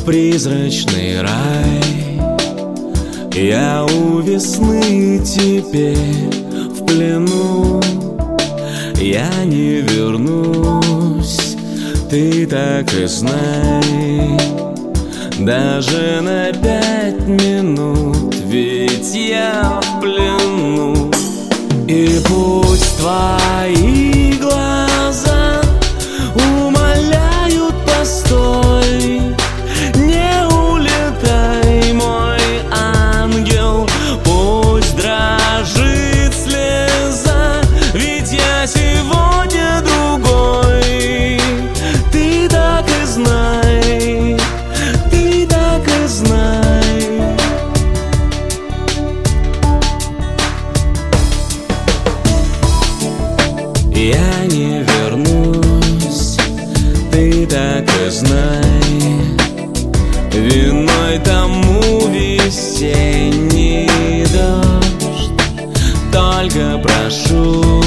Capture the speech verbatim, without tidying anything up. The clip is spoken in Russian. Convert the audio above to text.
в призрачный рай. Я у весны теперь в плену, я не вернусь, ты так и знай. Даже на пять минут, ведь я в плену. И пусть твои глаза умоляют, постой, не улетай, мой ангел. Пусть дрожит слеза, ведь я сегодня другой. Ты так и знай, ты так и знай. Я не вернусь, ты так и знай. Виной тому весенний дождь, только прошу,